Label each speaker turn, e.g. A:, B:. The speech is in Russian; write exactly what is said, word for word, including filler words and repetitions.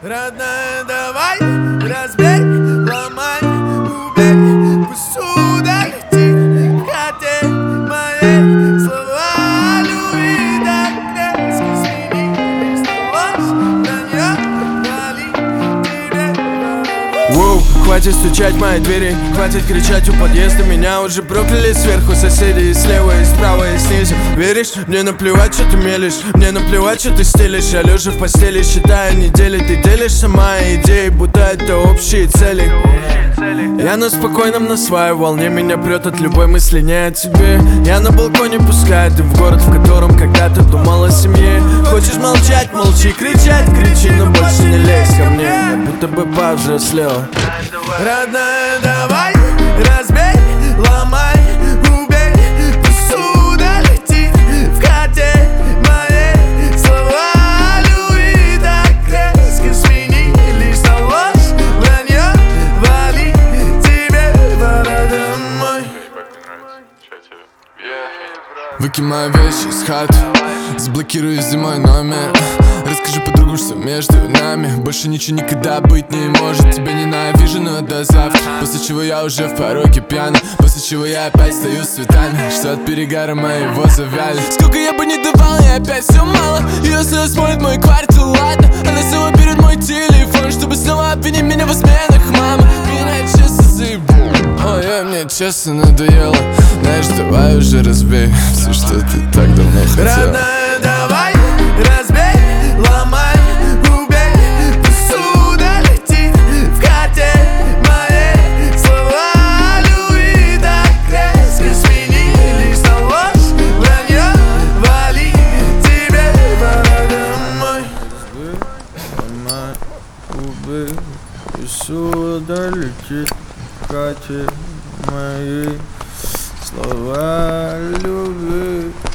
A: Родная, давай, разбей, ломай, убей, пусть удалетит в хате моей слова любви так резко сменились на ложь, вранье, вали тебе. Воу, хватит стучать в мои двери, хватит кричать у подъезда. Меня уже прокляли сверху соседи, и слева, и справа, и снизу. Веришь? Мне наплевать, что ты мелешь, мне наплевать, что ты стелишь. Я лежа в постели, считая недели, ты делишься моей идеей, будто это общие цели. Я на спокойном, на своей волне, меня прет от любой мысли, не о тебе. Я на балконе пускаю дым в город, в котором когда-то думал о семье. Хочешь молчать, молчи, кричать, кричи, но больше не лезь ко мне, я будто бы повзрослела. Родная, давай, разбей, ломай, убей, пусть удалетит в хате моей слова любви так резко сменились на ложь, вранье, вали тебе пора домой.
B: Выкинь мои вещи из хаты, заблокируй зимой номер. Расскажи подругу, что между нами больше ничего никогда быть не может. Тебя ненавижу, но до завтра. После чего я уже в пороге пьяный, после чего я опять стою с цветами, что от перегара моего завяли. Сколько я бы не давал, я опять все мало. Если осмотрит мой квартал, ладно. Она снова берет мой телефон, чтобы снова обвинить меня в изменах. Мама, меня честно заебу. Ой, мне честно надоело. Знаешь, давай уже разбей все, что ты так давно хотела.
A: Родная, давай, разбей, ломай, убей, пусть удалетит в хате моей слова любви так резко сменились на ложь, вранье, вали тебе пора домой. Ломай, убей, пусть удалетит в хате моей слова любви.